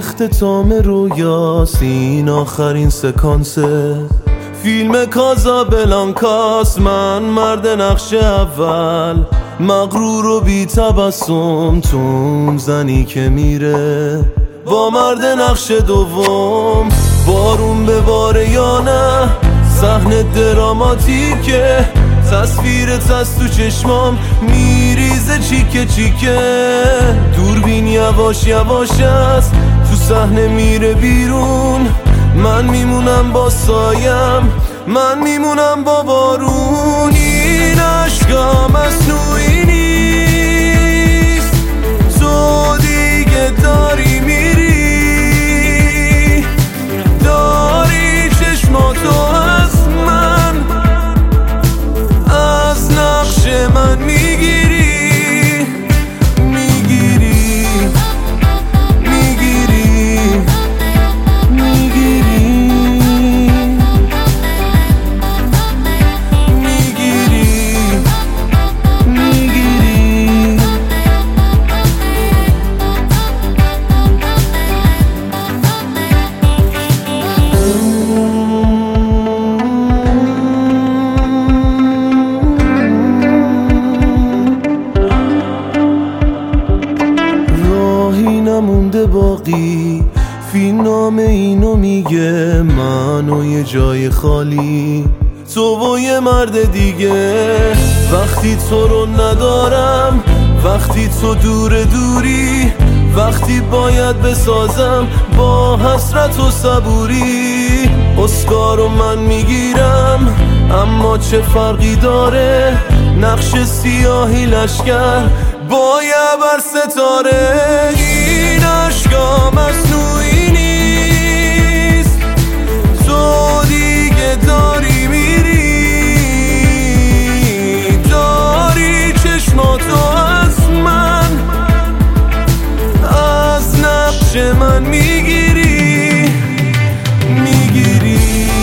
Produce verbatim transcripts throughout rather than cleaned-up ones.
اختتام رویاست، این آخرین سکانسه فیلم کازابلانکاست. من مرد نقش اول، مغرور و بی تبسم، تو اون زنی که میره با مرد نقش دوم. بارون به باره یا نه، صحنه دراماتیکه، تصویرت از تو چشمام میریزه چیکه چیکه. دوربین یواش یواش است، تو صحنه میره بیرون، من میمونم با سایم، من میمونم با بارون. این عشقا مصنوعی نیست، تو دیگه داری میری، داری چشماتو از من، از نقش من میگیری، میگیری، میگیری، میگیری، میگیری. راهی نمونده باقی، فیلم نامه اینو میگه، من و یه جای خالی، تو و یه مرد دیگه. وقتی تو رو ندارم، وقتی تو دور دوری، وقتی باید بسازم با حسرت و صبوری. اسکارو من میگیرم، اما چه فرقی داره، نقش سیاهی لشکر با یه بر ستاره. این عشقا مصنوعی نیست، تو دیگه داری میری، داری چشماتو از من، از نقش من میگیری، میگیری،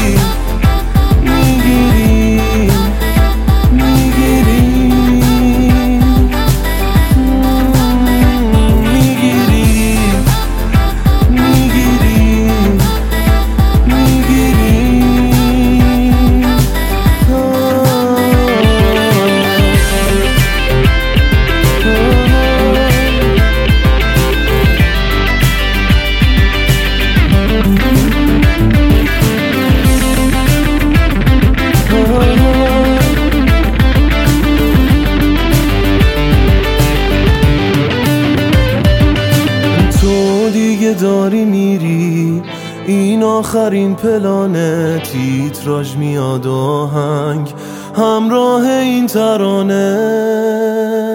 میگیری، میگیری، داری میری. این آخرین پلانه، تیتراژ میاد آهنگ همراه این ترانه.